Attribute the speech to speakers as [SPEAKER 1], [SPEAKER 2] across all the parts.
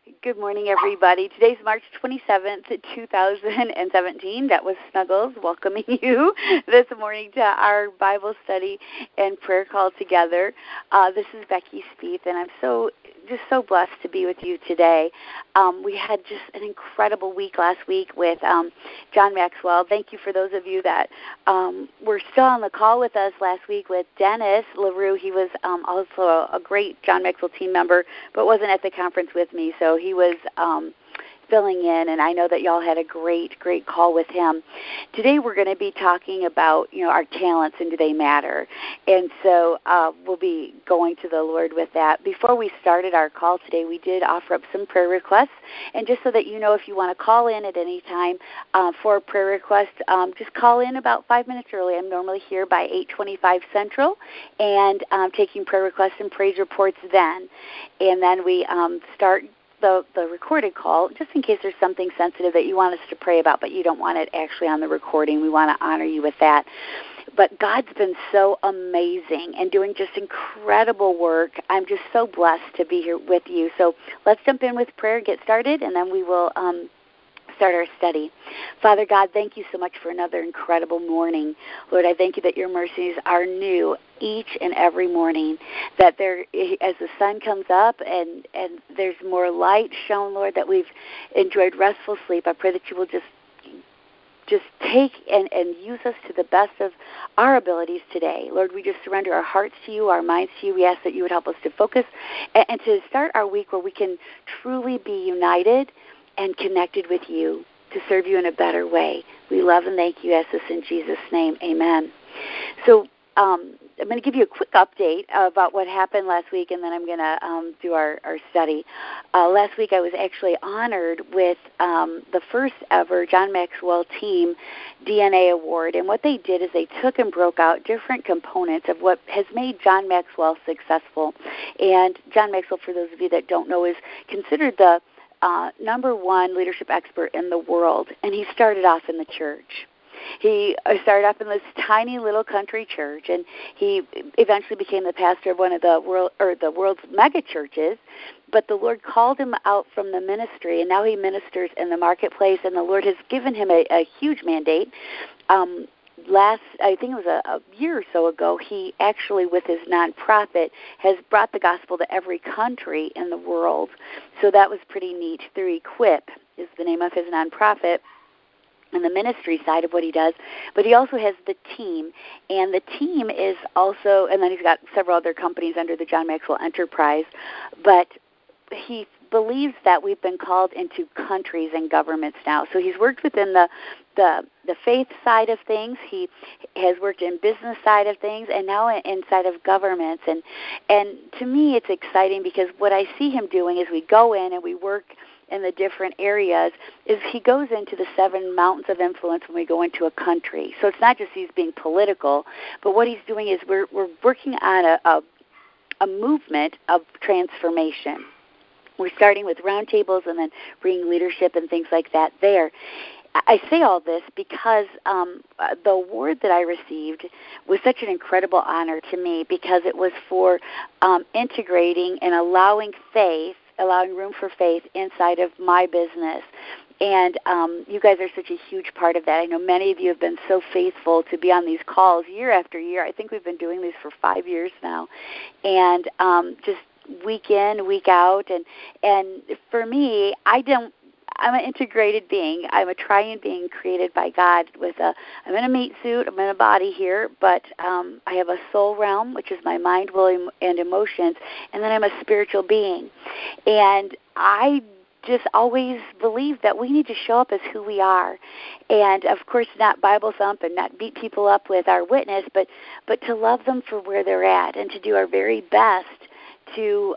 [SPEAKER 1] Good morning, everybody. Today's March 27th, 2017. That was Snuggles welcoming you this morning to our Bible study and prayer call together. This is Becky Spieth, and I'm so blessed to be with you today. We had just an incredible week last week with John Maxwell. Thank you for those of you that were still on the call with us last week with Dennis LaRue. He was also a great John Maxwell team member, but wasn't at the conference with me, so he was filling in, and I know that y'all had a great call with him. Today we're going to be talking about, our talents and do they matter, and so we'll be going to the Lord with that. Before we started our call today, we did offer up some prayer requests, and just so that you know, if you want to call in at any time for a prayer request, just call in about 5 minutes early. I'm normally here by 8:25 Central, and taking prayer requests and praise reports then, and then we start the recorded call, just in case there's something sensitive that you want us to pray about, but you don't want it actually on the recording. We want to honor you with that. But God's been so amazing and doing just incredible work. I'm just so blessed to be here with you. So let's jump in with prayer, get started, and then we will start our study. Father God, thank you so much for another incredible morning. Lord, I thank you that your mercies are new each and every morning, that there, as the sun comes up and there's more light shown, Lord, that we've enjoyed restful sleep. I pray that you will just take and use us to the best of our abilities today. Lord, we just surrender our hearts to you, our minds to you. We ask that you would help us to focus and to start our week where we can truly be united and connected with you to serve you in a better way. We love and thank you. Ask this in Jesus' name. Amen. So I'm going to give you a quick update about what happened last week, and then I'm going to do our study. Last week I was actually honored with the first ever John Maxwell Team DNA Award, and what they did is they took and broke out different components of what has made John Maxwell successful. And John Maxwell, for those of you that don't know, is considered the number one leadership expert in the world, and he started off in the church. He started off in this tiny little country church, and he eventually became the pastor of one of the world's mega churches. But the Lord called him out from the ministry, and now he ministers in the marketplace, and the Lord has given him a huge mandate. I think it was a year or so ago, he actually, with his nonprofit, has brought the gospel to every country in the world. So that was pretty neat. Through Equip is the name of his nonprofit, and the ministry side of what he does. But he also has the team, and the team is also, and then he's got several other companies under the John Maxwell Enterprise, but he believes that we've been called into countries and governments now. So he's worked within the faith side of things. He has worked in business side of things, and now inside of governments. And to me, it's exciting because what I see him doing is we go in and we work in the different areas, is he goes into the 7 mountains of influence when we go into a country. So it's not just he's being political, but what he's doing is we're working on a movement of transformation. We're starting with roundtables and then bringing leadership and things like that there. I say all this because the award that I received was such an incredible honor to me, because it was for integrating and allowing room for faith inside of my business. And you guys are such a huge part of that. I know many of you have been so faithful to be on these calls year after year. I think we've been doing these for 5 years now. And just week in, week out. And for me, I'm an integrated being. I'm a triune being created by God I'm in a meat suit, I'm in a body here, but I have a soul realm, which is my mind, will, and emotions, and then I'm a spiritual being. And I just always believe that we need to show up as who we are. And, of course, not Bible thump and not beat people up with our witness, but to love them for where they're at and to do our very best to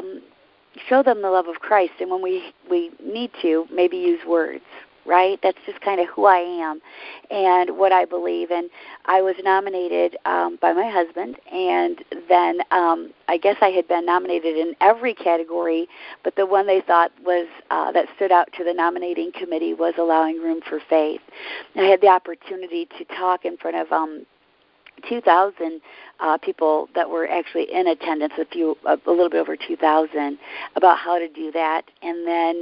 [SPEAKER 1] show them the love of Christ, and when we need to, maybe use words, right? That's just kind of who I am and what I believe. And I was nominated by my husband, and then I guess I had been nominated in every category, but the one they thought was that stood out to the nominating committee was allowing room for faith. And I had the opportunity to talk in front of 2,000 people that were actually in attendance, a little bit over 2,000, about how to do that. And then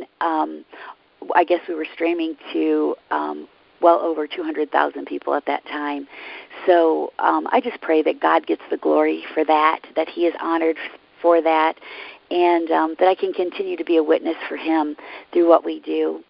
[SPEAKER 1] I guess we were streaming to well over 200,000 people at that time. So I just pray that God gets the glory for that he is honored for that, and that I can continue to be a witness for him through what we do.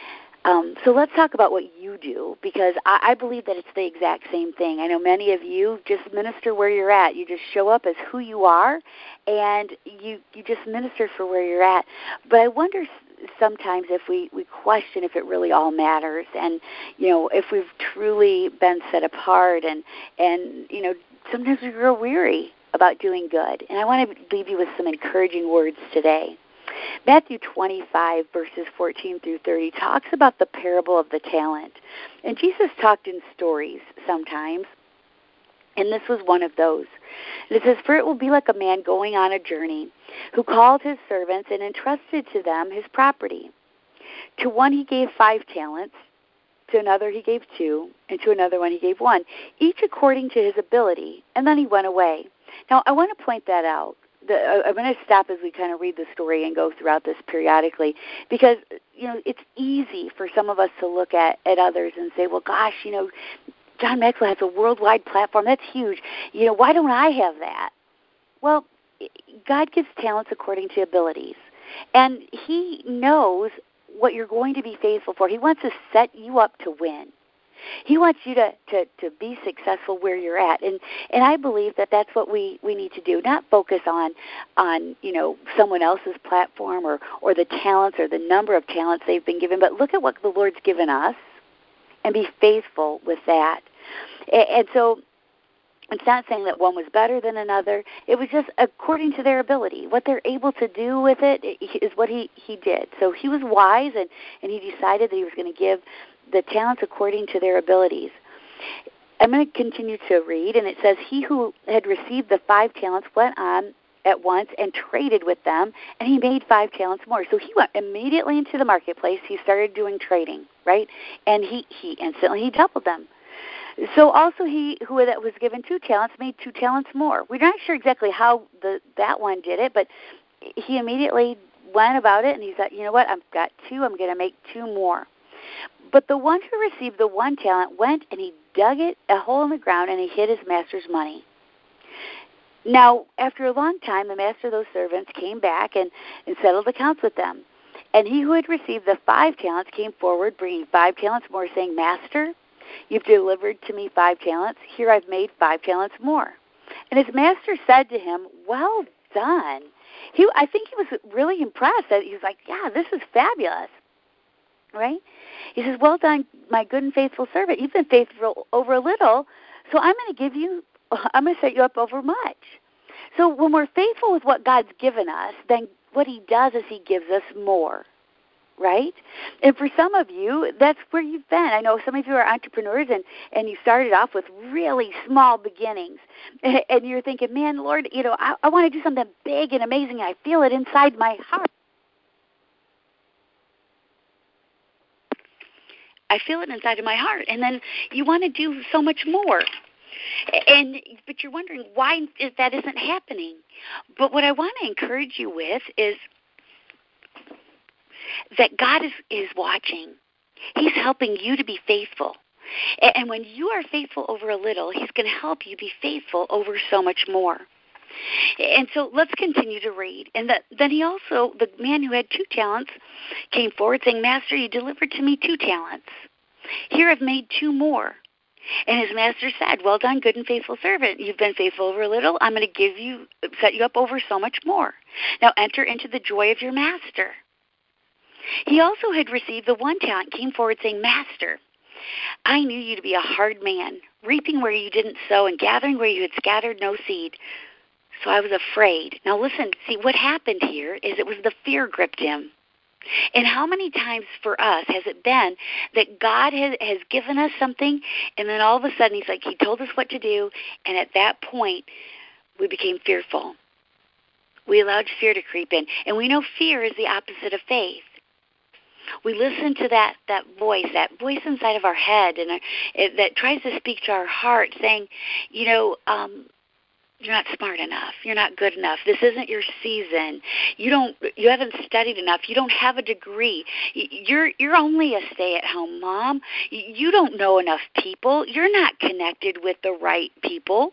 [SPEAKER 1] So let's talk about what you do, because I believe that it's the exact same thing. I know many of you just minister where you're at. You just show up as who you are, and you just minister for where you're at. But I wonder sometimes if we question if it really all matters, and, if we've truly been set apart, and sometimes we grow weary about doing good. And I want to leave you with some encouraging words today. Matthew 25, verses 14 through 30, talks about the parable of the talent. And Jesus talked in stories sometimes, and this was one of those. And it says, "For it will be like a man going on a journey, who called his servants and entrusted to them his property. To one he gave 5 talents, to another he gave 2, and to another one he gave 1, each according to his ability, and then he went away." Now, I want to point that out. I'm going to stop as we kind of read the story and go throughout this periodically, because, it's easy for some of us to look at others and say, well, gosh, John Maxwell has a worldwide platform. That's huge. Why don't I have that? Well, God gives talents according to abilities, and he knows what you're going to be faithful for. He wants to set you up to win. He wants you to be successful where you're at, and I believe that that's what we need to do. Not focus on someone else's platform or the talents or the number of talents they've been given, but look at what the Lord's given us and be faithful with that. And so it's not saying that one was better than another. It was just according to their ability. What they're able to do with it is what he did. So he was wise, and he decided that he was going to give the talents according to their abilities. I'm going to continue to read, and it says, "He who had received the 5 talents went on at once and traded with them, and he made 5 talents more." So he went immediately into the marketplace. He started doing trading, right? And he instantly doubled them. So also he who was given 2 talents made 2 talents more. We're not sure exactly how that one did it, but he immediately went about it, and he said, you know what, I've got 2, I'm going to make 2 more. But the one who received the 1 talent went and he dug a hole in the ground, and he hid his master's money. Now, after a long time, the master of those servants came back and settled accounts with them. And he who had received the 5 talents came forward, bringing 5 talents more, saying, "Master, you've delivered to me 5 talents. Here I've made 5 talents more." And his master said to him, "Well done." I think he was really impressed. He was like, "Yeah, this is fabulous." Right? He says, "Well done, my good and faithful servant. You've been faithful over a little, so I'm going to set you up over much." So when we're faithful with what God's given us, then what he does is he gives us more, right? And for some of you, that's where you've been. I know some of you are entrepreneurs, and you started off with really small beginnings, and you're thinking, man, Lord, I want to do something big and amazing. I feel it inside my heart. I feel it inside of my heart. And then you want to do so much more. But you're wondering why that isn't happening. But what I want to encourage you with is that God is watching. He's helping you to be faithful. And when you are faithful over a little, he's going to help you be faithful over so much more. And so let's continue to read. And then the man who had 2 talents came forward saying, "Master, you delivered to me 2 talents. Here I've made 2 more. And his master said, "Well done, good and faithful servant. You've been faithful over a little. I'm going to set you up over so much more. Now enter into the joy of your master." He also had received the 1 talent, came forward saying, "Master, I knew you to be a hard man, reaping where you didn't sow and gathering where you had scattered no seed. So I was afraid." Now listen, see what happened here is it was the fear gripped him. And how many times for us has it been that God has given us something, and then all of a sudden he told us what to do, and at that point we became fearful. We allowed fear to creep in. And we know fear is the opposite of faith. We listen to that voice inside of our head, and that tries to speak to our heart, saying, you're not smart enough. You're not good enough. This isn't your season. You haven't studied enough. You don't have a degree. You're only a stay-at-home mom. You don't know enough people. You're not connected with the right people.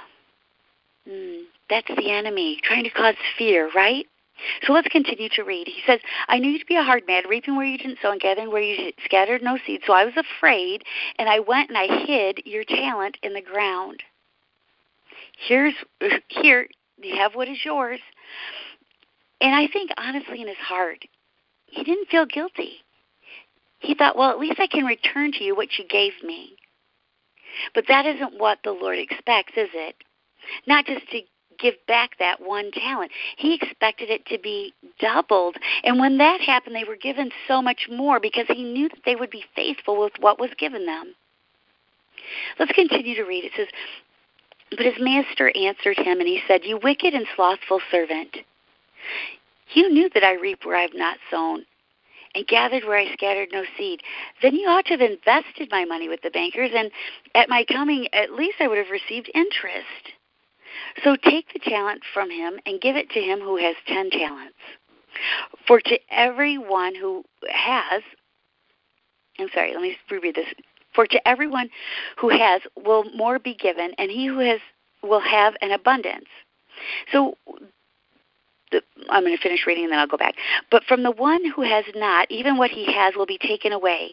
[SPEAKER 1] That's the enemy trying to cause fear, right? So let's continue to read. He says, I knew you to be a hard man, reaping where you didn't sow and gathering where you scattered no seed. So I was afraid, and I went and I hid your talent in the ground. Here, you have what is yours. And I think, honestly, in his heart, he didn't feel guilty. He thought, well, at least I can return to you what you gave me. But that isn't what the Lord expects, is it? Not just to give back that one talent. He expected it to be doubled. And when that happened, they were given so much more because he knew that they would be faithful with what was given them. Let's continue to read. It says, but his master answered him, and he said, you wicked and slothful servant, you knew that I reap where I have not sown, and gathered where I scattered no seed. Then you ought to have invested my money with the bankers, and at my coming at least I would have received interest. So take the talent from him and give it to him who has 10 talents. For to everyone who has, let me reread this. For to everyone who has will more be given, and he who has will have an abundance. So I'm going to finish reading and then I'll go back. But from the one who has not, even what he has will be taken away.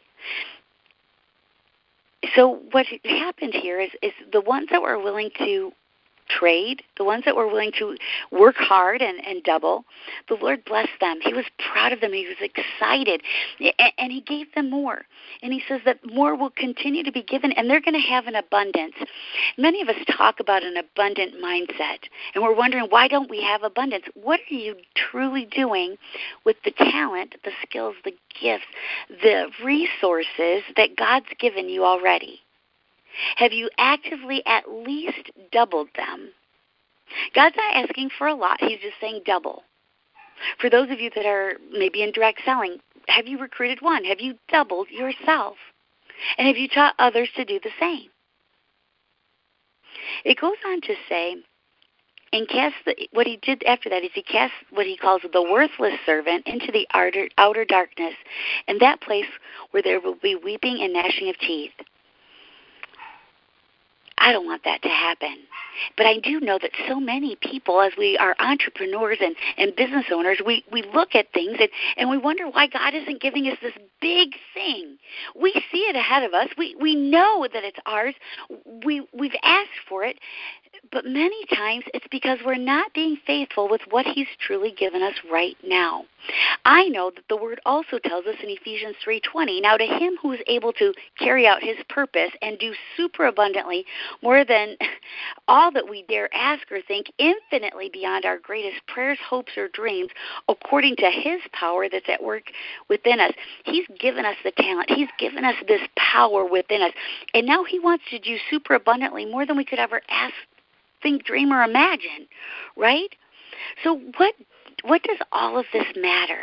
[SPEAKER 1] So what happened here is the ones that were willing to trade, the ones that were willing to work hard and double, the Lord blessed them. He was proud of them. He was excited, and he gave them more. And he says that more will continue to be given, and they're going to have an abundance. Many of us talk about an abundant mindset, and we're wondering, why don't we have abundance? What are you truly doing with the talent, the skills, the gifts, the resources that God's given you already? Have you actively at least doubled them? God's not asking for a lot. He's just saying double. For those of you that are maybe in direct selling, have you recruited one? Have you doubled yourself? And have you taught others to do the same? It goes on to say, and what he did after that is he cast what he calls the worthless servant into the outer darkness, and that place where there will be weeping and gnashing of teeth. I don't want that to happen. But I do know that so many people, as we are entrepreneurs and business owners, we look at things and we wonder why God isn't giving us this big thing. We see it ahead of us. We know that it's ours. We've asked for it. But many times it's because we're not being faithful with what he's truly given us right now. I know that the word also tells us in Ephesians 3:20, now to him who is able to carry out his purpose and do superabundantly more than all that we dare ask or think, infinitely beyond our greatest prayers, hopes, or dreams, according to his power that's at work within us. He's given us the talent. He's given us this power within us. And now he wants to do superabundantly more than we could ever ask, think, dream, or imagine, right? So what does all of this matter?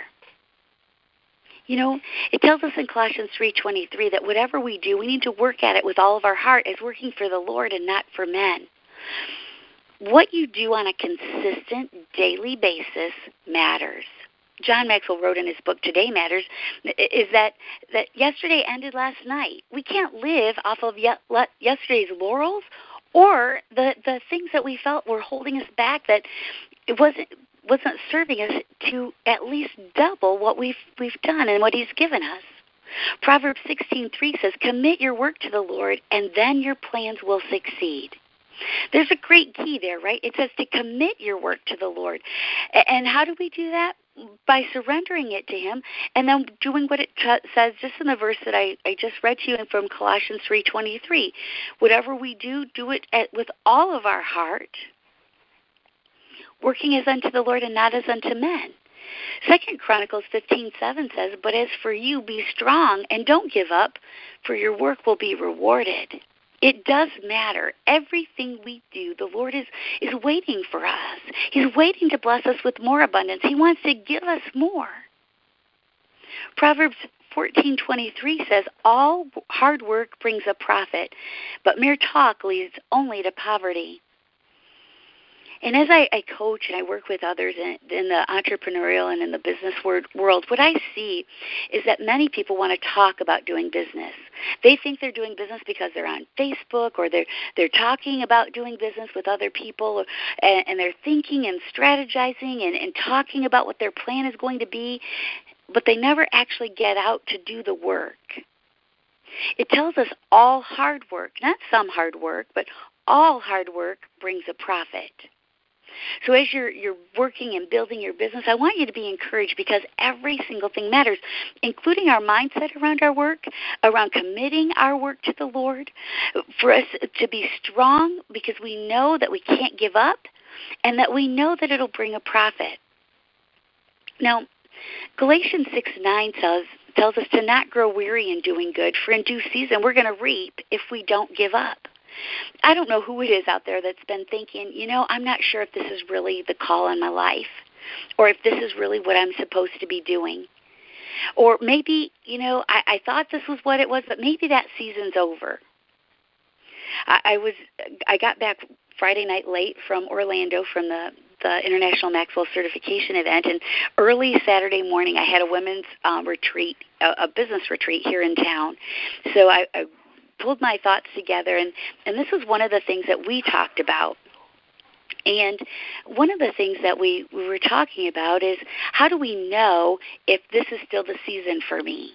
[SPEAKER 1] You know, it tells us in Colossians 3:23 that whatever we do, we need to work at it with all of our heart as working for the Lord and not for men. What you do on a consistent daily basis matters. John Maxwell wrote in his book, Today Matters, is that yesterday ended last night. We can't live off of yesterday's laurels or the things that we felt were holding us back, that it wasn't serving us to at least double what we've done and what he's given us. Proverbs 16:3 says, commit your work to the Lord, and then your plans will succeed. There's a great key there, right? It says to commit your work to the Lord. And how do we do that? By surrendering it to him and then doing what it says just in the verse that I just read to you from Colossians 3:23. Whatever we do, do it with all of our heart, working as unto the Lord and not as unto men. 2 Chronicles 15:7 says, but as for you, be strong and don't give up, for your work will be rewarded. It does matter. Everything we do, the Lord is waiting for us. He's waiting to bless us with more abundance. He wants to give us more. Proverbs 14:23 says, all hard work brings a profit, but mere talk leads only to poverty. And as I coach and I work with others in the entrepreneurial and in the business world, what I see is that many people want to talk about doing business. They think they're doing business because they're on Facebook, or they're talking about doing business with other people, and they're thinking and strategizing and talking about what their plan is going to be, but they never actually get out to do the work. It tells us all hard work, not some hard work, but all hard work brings a profit. So as you're working and building your business, I want you to be encouraged, because every single thing matters, including our mindset around our work, around committing our work to the Lord, for us to be strong, because we know that we can't give up and that we know that it'll bring a profit. Now, Galatians 6:9 tells us to not grow weary in doing good, for in due season we're going to reap if we don't give up. I don't know who it is out there that's been thinking, I'm not sure if this is really the call on my life, or if this is really what I'm supposed to be doing. Or maybe, I thought this was what it was, but maybe that season's over. I got back Friday night late from Orlando from the International Maxwell Certification event, and early Saturday morning I had a women's retreat, a business retreat here in town. So I pulled my thoughts together, and this was one of the things that we talked about. And one of the things that we were talking about is, how do we know if this is still the season for me?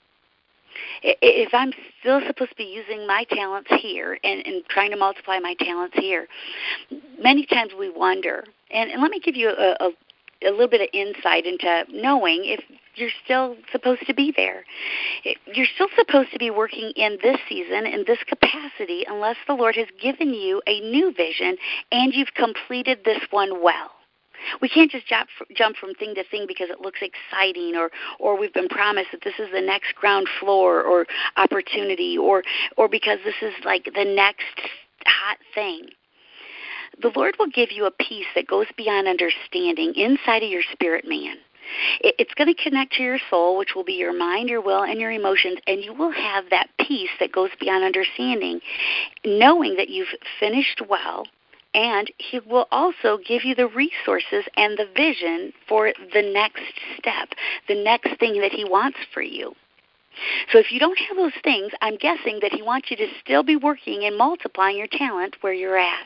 [SPEAKER 1] If I'm still supposed to be using my talents here and trying to multiply my talents here, many times we wonder. And let me give you a little bit of insight into knowing if you're still supposed to be there. You're still supposed to be working in this season, in this capacity, unless the Lord has given you a new vision and you've completed this one well. We can't just jump from thing to thing because it looks exciting, or we've been promised that this is the next ground floor or opportunity, or because this is like the next hot thing. The Lord will give you a peace that goes beyond understanding inside of your spirit man. It's going to connect to your soul, which will be your mind, your will, and your emotions, and you will have that peace that goes beyond understanding, knowing that you've finished well, and He will also give you the resources and the vision for the next step, the next thing that He wants for you. So if you don't have those things, I'm guessing that He wants you to still be working and multiplying your talent where you're at.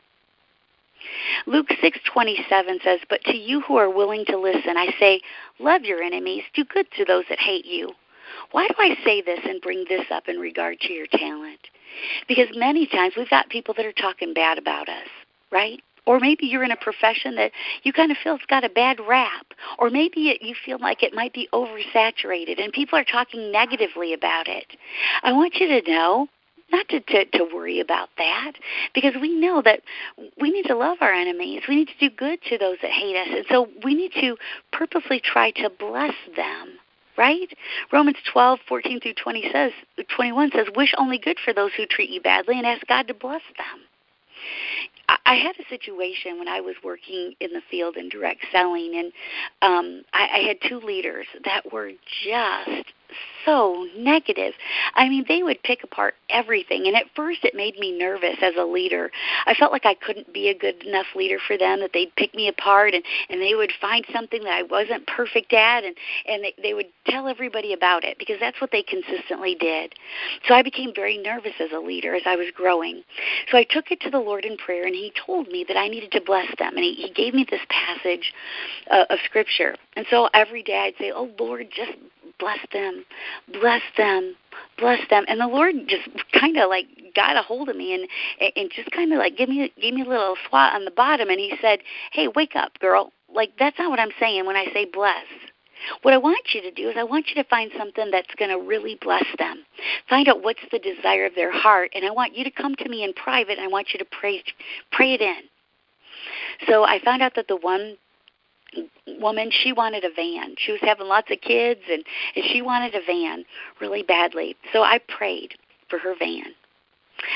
[SPEAKER 1] Luke 6:27 says, "But to you who are willing to listen, I say, love your enemies, do good to those that hate you." Why do I say this and bring this up in regard to your talent? Because many times we've got people that are talking bad about us, right? Or maybe you're in a profession that you kind of feel it's got a bad rap. Or maybe you feel like it might be oversaturated and people are talking negatively about it. I want you to know not to worry about that, because we know that we need to love our enemies. We need to do good to those that hate us. And so we need to purposely try to bless them, right? Romans 12:14-21 says, "Wish only good for those who treat you badly and ask God to bless them." I had a situation when I was working in the field in direct selling, and I had two leaders that were just so negative. I mean, they would pick apart everything, and at first it made me nervous as a leader. I felt like I couldn't be a good enough leader for them, that they'd pick me apart, and they would find something that I wasn't perfect at, and they would tell everybody about it, because that's what they consistently did. So I became very nervous as a leader as I was growing. So I took it to the Lord in prayer, and He told me that I needed to bless them, and He gave me this passage of Scripture. And so every day I'd say, "Oh, Lord, just bless them, bless them, bless them." And the Lord just kind of like got a hold of me and just kind of like gave me a little swat on the bottom, and He said, "Hey, wake up, girl. Like, that's not what I'm saying when I say bless. What I want you to do is I want you to find something that's going to really bless them. Find out what's the desire of their heart, and I want you to come to me in private, and I want you to pray it in." So I found out that the one woman, she wanted a van. She was having lots of kids, and she wanted a van really badly. So I prayed for her van.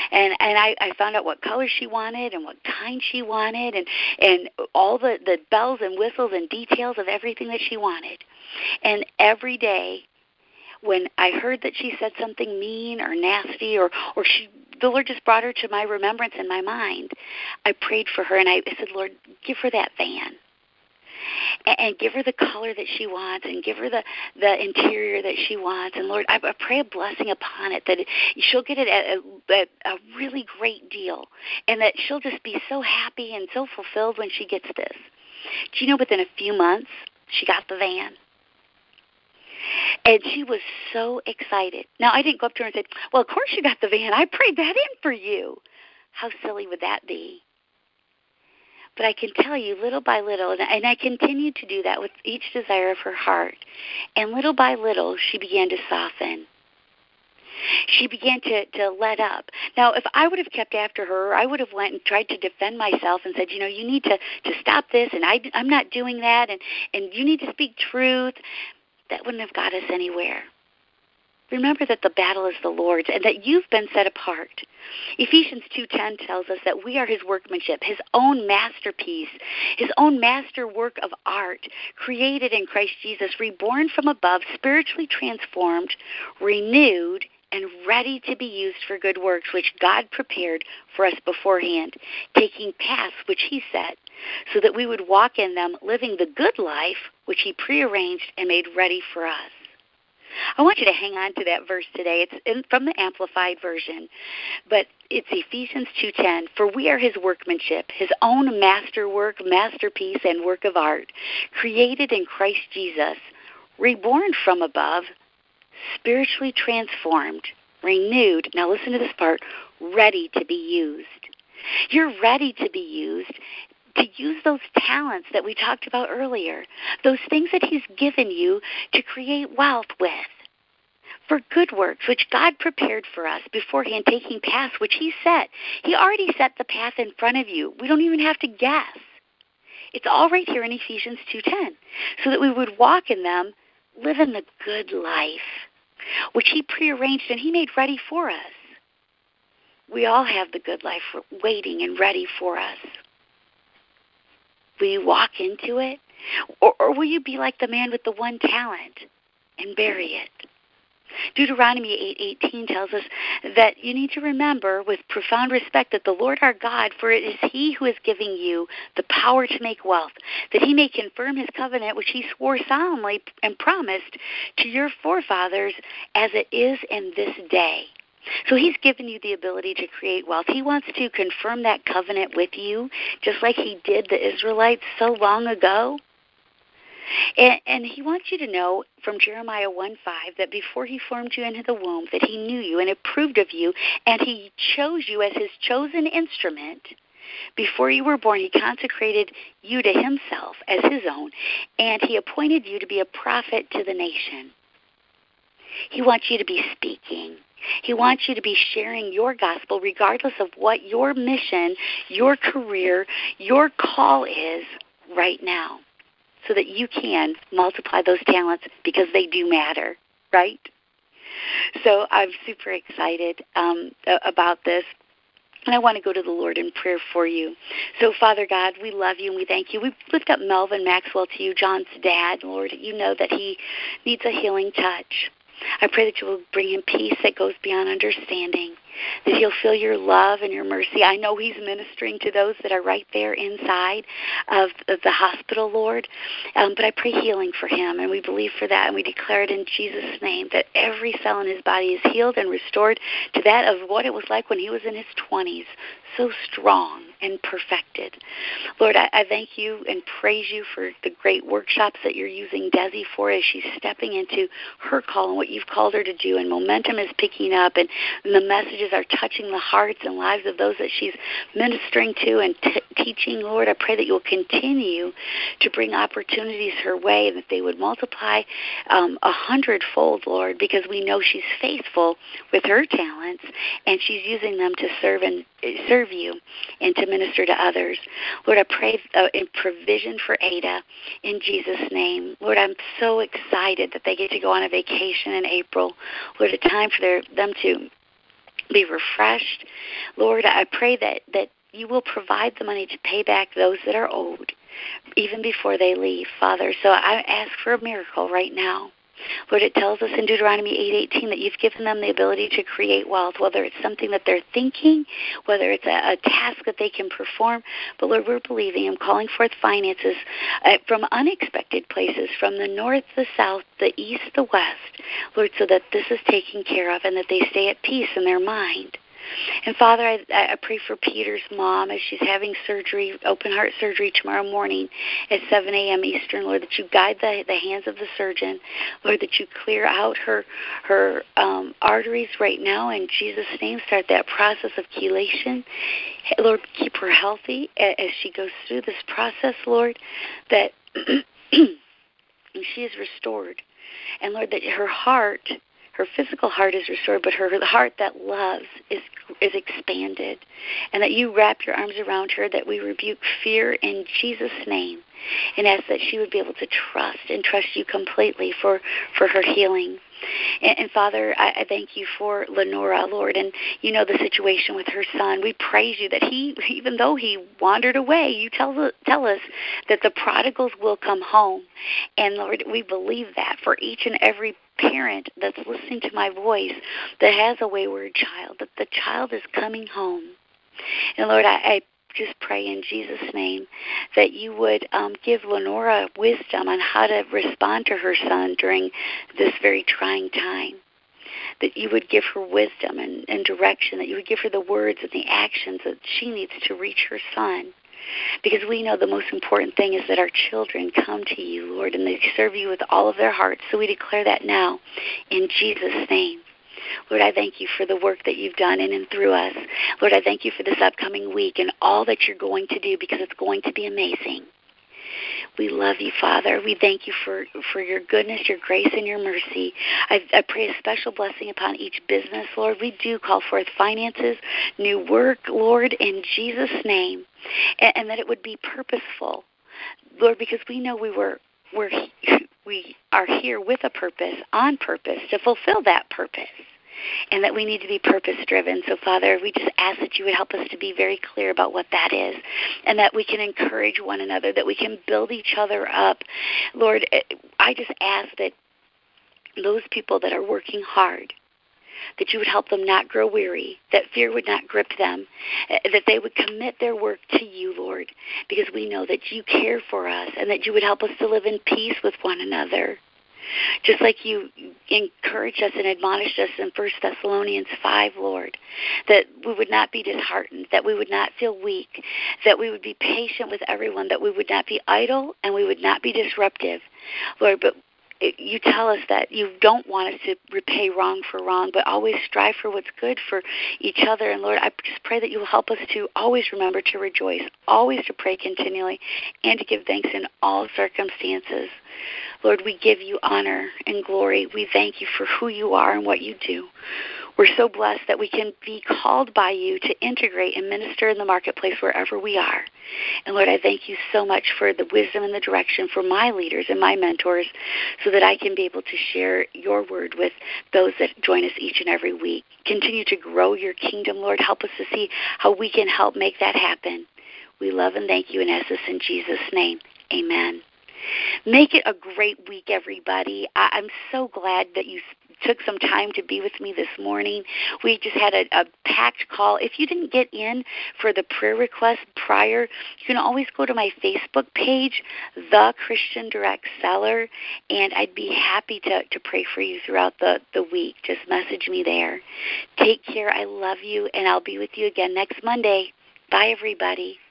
[SPEAKER 1] And I found out what color she wanted and what kind she wanted, and all the bells and whistles and details of everything that she wanted. And every day when I heard that she said something mean or nasty, or the Lord just brought her to my remembrance in my mind, I prayed for her, and I said, Lord, give her that van. And give her the color that she wants, and give her the interior that she wants. And Lord, I pray a blessing upon it, that she'll get it at a really great deal, and that she'll just be so happy and so fulfilled when she gets this. Do you know, within a few months, she got the van? And she was so excited. Now, I didn't go up to her and say, well, of course you got the van. I prayed that in for you. How silly would that be? But I can tell you, little by little, and I continued to do that with each desire of her heart, and little by little, she began to soften. She began to let up. Now, if I would have kept after her, I would have went and tried to defend myself and said, you know, you need to stop this, and I'm not doing that, and you need to speak truth. That wouldn't have got us anywhere. Remember that the battle is the Lord's, and that you've been set apart. Ephesians 2:10 tells us that we are his workmanship, his own masterpiece, his own master work of art, created in Christ Jesus, reborn from above, spiritually transformed, renewed, and ready to be used for good works, which God prepared for us beforehand, taking paths which he set, so that we would walk in them, living the good life which he prearranged and made ready for us. I want you to hang on to that verse today. It's from the Amplified Version, but it's Ephesians 2:10. For we are his workmanship, his own masterwork, masterpiece, and work of art, created in Christ Jesus, reborn from above, spiritually transformed, renewed. Now listen to this part, ready to be used. You're ready to be used, to use those talents that we talked about earlier, those things that he's given you to create wealth with, for good works, which God prepared for us beforehand, taking paths which he set. He already set the path in front of you. We don't even have to guess. It's all right here in Ephesians 2:10, so that we would walk in them, live in the good life, which he prearranged and he made ready for us. We all have the good life waiting and ready for us. Will you walk into it? Or will you be like the man with the one talent and bury it? Deuteronomy 8:18 tells us that you need to remember with profound respect that the Lord our God, for it is he who is giving you the power to make wealth, that he may confirm his covenant which he swore solemnly and promised to your forefathers as it is in this day. So he's given you the ability to create wealth. He wants to confirm that covenant with you, just like he did the Israelites so long ago. And he wants you to know from Jeremiah 1:5 that before he formed you into the womb, that he knew you and approved of you, and he chose you as his chosen instrument. Before you were born, he consecrated you to himself as his own, and he appointed you to be a prophet to the nation. He wants you to be speaking. He wants you to be sharing your gospel regardless of what your mission, your career, your call is right now, so that you can multiply those talents, because they do matter, right? So I'm super excited about this. And I want to go to the Lord in prayer for you. So, Father God, we love you and we thank you. We lift up Melvin Maxwell to you, John's dad. Lord, you know that he needs a healing touch. I pray that you will bring him peace that goes beyond understanding, that he'll feel your love and your mercy. I know he's ministering to those that are right there inside of the hospital, Lord, but I pray healing for him, and we believe for that, and we declare it in Jesus' name, that every cell in his body is healed and restored to that of what it was like when he was in his 20s, so strong and perfected. Lord, I thank you and praise you for the great workshops that you're using Desi for as she's stepping into her call and what you've called her to do, and momentum is picking up, and the messages are touching the hearts and lives of those that she's ministering to and teaching. Lord, I pray that you'll continue to bring opportunities her way, and that they would multiply 100-fold, Lord, because we know she's faithful with her talents, and she's using them to serve you and to minister to others. Lord, I pray in provision for Ada in Jesus' name. Lord, I'm so excited that they get to go on a vacation in April. Lord, a time for them to be refreshed. Lord, I pray that you will provide the money to pay back those that are owed, even before they leave, Father. So I ask for a miracle right now. Lord, it tells us in Deuteronomy 8:18 that you've given them the ability to create wealth, whether it's something that they're thinking, whether it's a task that they can perform. But, Lord, we're believing and calling forth finances from unexpected places, from the north, the south, the east, the west, Lord, so that this is taken care of and that they stay at peace in their mind. And, Father, I pray for Peter's mom as she's having surgery, open heart surgery tomorrow morning at 7 a.m. Eastern, Lord, that you guide the hands of the surgeon. Lord, that you clear out her arteries right now. In Jesus' name, start that process of chelation. Lord, keep her healthy as she goes through this process, Lord, that she is restored. And, Lord, that her heart, her physical heart is restored, but her heart that loves is expanded. And that you wrap your arms around her, that we rebuke fear in Jesus' name, and ask that she would be able to trust you completely for her healing. And Father, I thank you for Lenora, Lord, and you know the situation with her son. We praise you that he, even though he wandered away, you tell us that the prodigals will come home. And Lord, we believe that for each and every parent that's listening to my voice that has a wayward child, that the child is coming home. And Lord, I just pray in Jesus' name that you would give Lenora wisdom on how to respond to her son during this very trying time. That you would give her wisdom and direction, that you would give her the words and the actions that she needs to reach her son. Because we know the most important thing is that our children come to you, Lord, and they serve you with all of their hearts. So we declare that now in Jesus' name. Lord, I thank you for the work that you've done in and through us. Lord, I thank you for this upcoming week and all that you're going to do, because it's going to be amazing. We love you, Father. We thank you for your goodness, your grace, and your mercy. I pray a special blessing upon each business, Lord. We do call forth finances, new work, Lord, in Jesus' name, and that it would be purposeful, Lord, because we know we are here with a purpose, on purpose, to fulfill that purpose, and that we need to be purpose-driven. So, Father, we just ask that you would help us to be very clear about what that is, and that we can encourage one another, that we can build each other up. Lord, I just ask that those people that are working hard, that you would help them not grow weary, that fear would not grip them, that they would commit their work to you, Lord, because we know that you care for us, and that you would help us to live in peace with one another. Just like you encouraged us and admonished us in 1 Thessalonians 5, Lord, that we would not be disheartened, that we would not feel weak, that we would be patient with everyone, that we would not be idle, and we would not be disruptive, Lord. But you tell us that you don't want us to repay wrong for wrong, but always strive for what's good for each other. And Lord, I just pray that you will help us to always remember to rejoice, always to pray continually, and to give thanks in all circumstances. Lord, we give you honor and glory. We thank you for who you are and what you do. We're so blessed that we can be called by you to integrate and minister in the marketplace wherever we are. And Lord, I thank you so much for the wisdom and the direction for my leaders and my mentors, so that I can be able to share your word with those that join us each and every week. Continue to grow your kingdom, Lord. Help us to see how we can help make that happen. We love and thank you and ask this in Jesus' name. Amen. Make it a great week, everybody. I'm so glad that you took some time to be with me this morning. We just had a packed call. If you didn't get in for the prayer request prior, you can always go to my Facebook page, The Christian Direct Seller, and I'd be happy to pray for you throughout the week. Just message me there. Take care. I love you, and I'll be with you again next Monday. Bye, everybody.